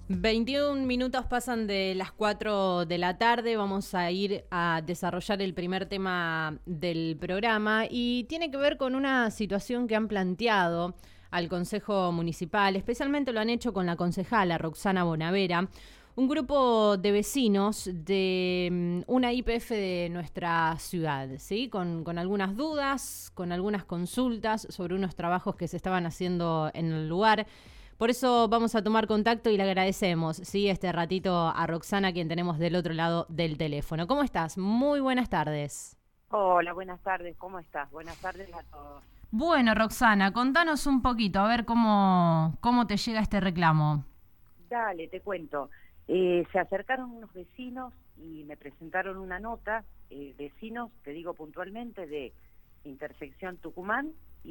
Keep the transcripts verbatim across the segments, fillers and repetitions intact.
veintiún minutos pasan de las cuatro de la tarde, vamos a ir a desarrollar el primer tema del programa y tiene que ver con una situación que han planteado al Consejo Municipal, especialmente lo han hecho con la concejala Roxana Bonavera, un grupo de vecinos de una Y P F de nuestra ciudad, ¿sí? Con, con algunas dudas, con algunas consultas sobre unos trabajos que se estaban haciendo en el lugar. Por eso vamos a tomar contacto y le agradecemos, sí, este ratito a Roxana, quien tenemos del otro lado del teléfono. ¿Cómo estás? Muy buenas tardes. Hola, buenas tardes. ¿Cómo estás? Buenas tardes a todos. Bueno, Roxana, contanos un poquito, a ver cómo, cómo te llega este reclamo. Dale, te cuento. Eh, se acercaron unos vecinos y me presentaron una nota, eh, vecinos, te digo puntualmente, de Intersección Tucumán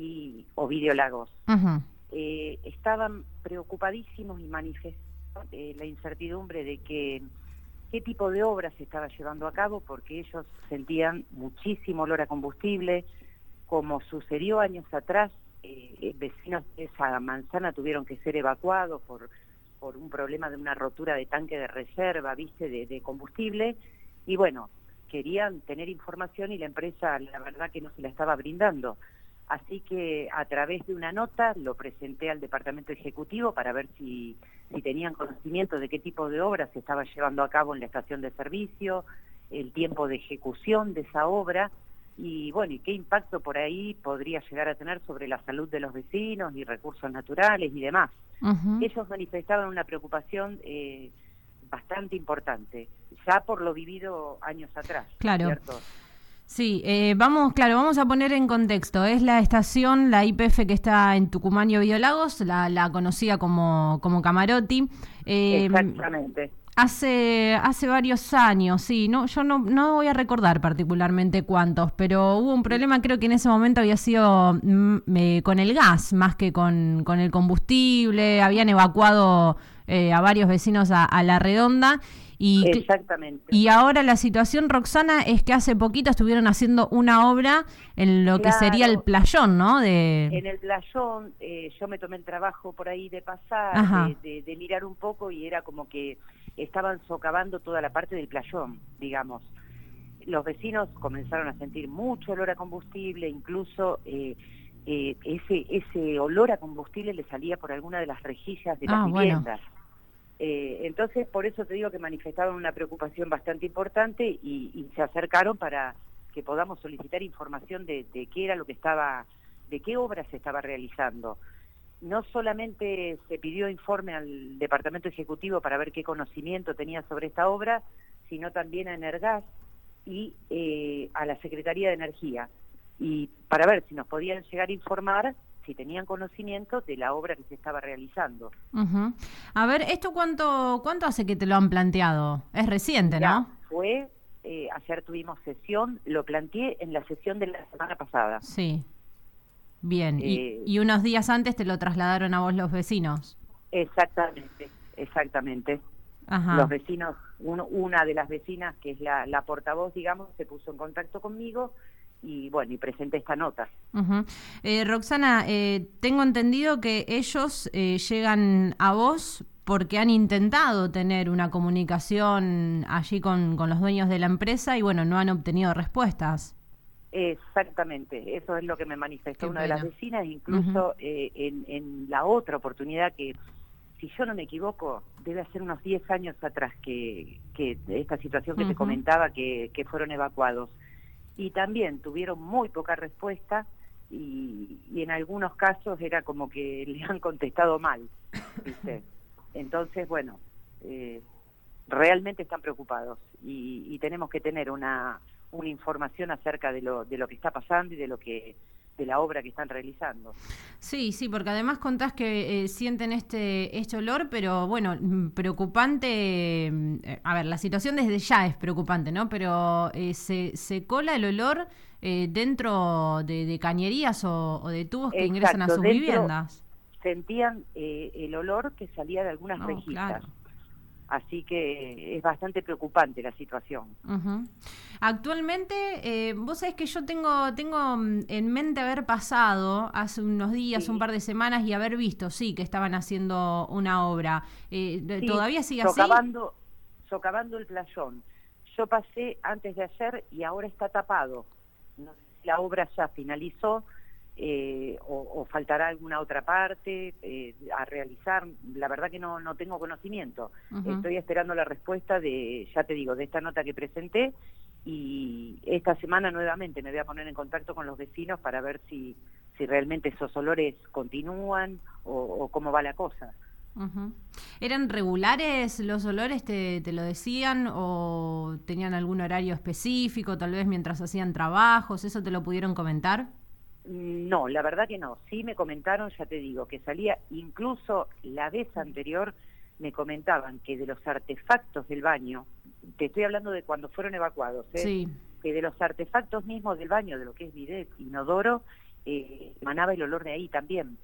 y Ovidio Lagos. Uh-huh. Eh, estaban preocupadísimos y manifestaron eh, la incertidumbre de que qué tipo de obra se estaba llevando a cabo, porque ellos sentían muchísimo olor a combustible, como sucedió años atrás. Eh, vecinos de esa manzana tuvieron que ser evacuados por, por un problema de una rotura de tanque de reserva, viste, de, de combustible, y bueno, querían tener información y la empresa la verdad que no se la estaba brindando. Así que a través de una nota lo presenté al departamento ejecutivo para ver si, si tenían conocimiento de qué tipo de obra se estaba llevando a cabo en la estación de servicio, el tiempo de ejecución de esa obra y bueno, y qué impacto por ahí podría llegar a tener sobre la salud de los vecinos y recursos naturales y demás. Uh-huh. Ellos manifestaban una preocupación eh, bastante importante, ya por lo vivido años atrás, claro. ¿cierto? Sí, eh, vamos, claro, vamos a poner en contexto. Es la estación, la Y P F que está en Tucumán y Ovidio Lagos, la, la conocida como, como Camarotti. Eh, Exactamente. Hace, hace varios años, sí, no, yo no, no voy a recordar particularmente cuántos, pero hubo un problema, creo que en ese momento había sido mm, eh, con el gas, más que con, con el combustible, habían evacuado eh, a varios vecinos a, a La Redonda. Y, Exactamente. Y ahora la situación, Roxana, es que hace poquito estuvieron haciendo una obra en lo claro, que sería el playón, ¿no? De... En el playón, eh, yo me tomé el trabajo por ahí de pasar, de, de, de mirar un poco y era como que estaban socavando toda la parte del playón, digamos. Los vecinos comenzaron a sentir mucho olor a combustible, incluso eh, eh, ese, ese olor a combustible le salía por alguna de las rejillas de las ah, viviendas. Bueno. Eh, entonces, por eso te digo que manifestaron una preocupación bastante importante y, y se acercaron para que podamos solicitar información de, de qué era lo que estaba, de qué obra se estaba realizando. No solamente se pidió informe al Departamento Ejecutivo para ver qué conocimiento tenía sobre esta obra, sino también a Energas y eh, a la Secretaría de Energía, y para ver si nos podían llegar a informar si tenían conocimiento de la obra que se estaba realizando. Uh-huh. A ver, ¿esto cuánto cuánto hace que te lo han planteado? Es reciente, ya, ¿no? Fue, eh, ayer tuvimos sesión, lo planteé en la sesión de la semana pasada. Sí, bien. Eh, y, y unos días antes te lo trasladaron a vos los vecinos. Exactamente, exactamente. Ajá. Los vecinos, uno, una de las vecinas, que es la, la portavoz, digamos, se puso en contacto conmigo y bueno, y presenté esta nota. Uh-huh. eh, Roxana, eh, tengo entendido que ellos eh, llegan a vos porque han intentado tener una comunicación allí con, con los dueños de la empresa y bueno, no han obtenido respuestas. Exactamente, eso es lo que me manifestó Qué una pena. de las vecinas, incluso Uh-huh. eh, en, en la otra oportunidad que, si yo no me equivoco, debe hacer unos diez años atrás que, que esta situación que uh-huh. te comentaba, que, que fueron evacuados. Y también tuvieron muy poca respuesta y, y en algunos casos era como que le han contestado mal, ¿viste? Entonces, bueno, eh, realmente están preocupados y, y tenemos que tener una, una información acerca de lo, de lo que está pasando y de lo que de la obra que están realizando. Sí, sí, porque además contás que eh, sienten este este olor, pero bueno, preocupante, eh, a ver, la situación desde ya es preocupante, ¿no? Pero eh, se, se cola el olor eh, dentro de, de cañerías o, o de tubos que Exacto, ingresan a sus dentro viviendas. Sentían eh, el olor que salía de algunas oh, rejillas. Claro. Así que es bastante preocupante la situación. Uh-huh. Actualmente, eh, vos sabés que yo tengo tengo en mente haber pasado hace unos días, sí. un par de semanas, y haber visto, sí, que estaban haciendo una obra. Eh, sí, ¿Todavía sigue socavando, así? Socavando el playón. Yo pasé antes de ayer y ahora está tapado. No sé si la obra ya finalizó eh, o, o faltará alguna otra parte eh, a realizar. La verdad que no, no tengo conocimiento. Uh-huh. Estoy esperando la respuesta de, ya te digo, de esta nota que presenté, y esta semana nuevamente me voy a poner en contacto con los vecinos para ver si, si realmente esos olores continúan o, o cómo va la cosa. Uh-huh. ¿Eran regulares los olores, te, te lo decían, o tenían algún horario específico, tal vez mientras hacían trabajos? ¿Eso te lo pudieron comentar? No, la verdad que no. Sí me comentaron, ya te digo, que salía, incluso la vez anterior me comentaban que de los artefactos del baño, te estoy hablando de cuando fueron evacuados, ¿eh? Sí. Que de los artefactos mismos del baño, de lo que es bidet, inodoro, eh, emanaba el olor de ahí también.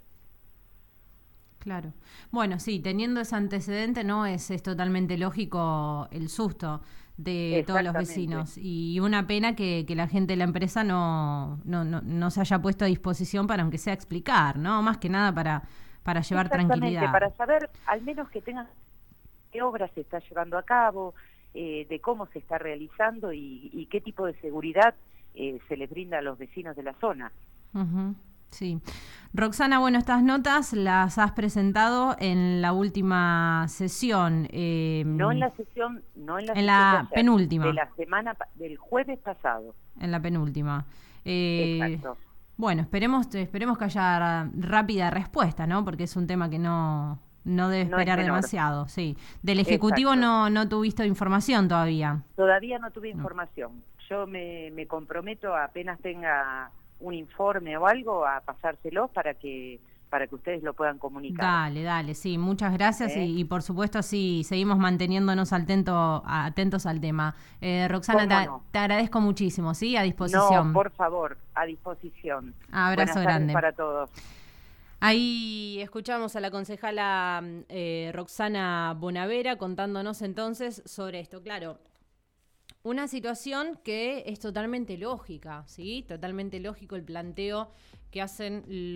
Claro. Bueno, sí, teniendo ese antecedente, no es, es totalmente lógico el susto de todos los vecinos, y una pena que, que la gente de la empresa no, no, no, no se haya puesto a disposición para, aunque sea, explicar, ¿no? Más que nada para, para llevar tranquilidad. Para saber, al menos que tengan qué obra se está llevando a cabo, eh, de cómo se está realizando y, y qué tipo de seguridad eh, se les brinda a los vecinos de la zona. Uh-huh. Sí. Roxana, bueno, estas notas las has presentado en la última sesión. Eh, no en la sesión, no en la, en sesión la de ayer, penúltima. De la semana, del jueves pasado. En la penúltima. Eh, Exacto. Bueno, esperemos, esperemos que haya rápida respuesta, ¿no? Porque es un tema que no, no debe esperar no demasiado. Sí. Del Ejecutivo no, no tuviste información todavía. Todavía no tuve información. No. Yo me, me comprometo a, apenas tenga un informe o algo, a pasárselo para que para que ustedes lo puedan comunicar. Dale, dale, sí, muchas gracias. ¿Eh? y, y por supuesto sí, seguimos manteniéndonos atento, atentos al tema. Eh, Roxana, te, no? te agradezco muchísimo, ¿sí? A disposición. No, por favor, a disposición. Abrazo Buenas grande. tardes para todos. Ahí escuchamos a la concejala eh, Roxana Bonavera contándonos entonces sobre esto. Claro, una situación que es totalmente lógica, ¿sí? Totalmente lógico el planteo que hacen los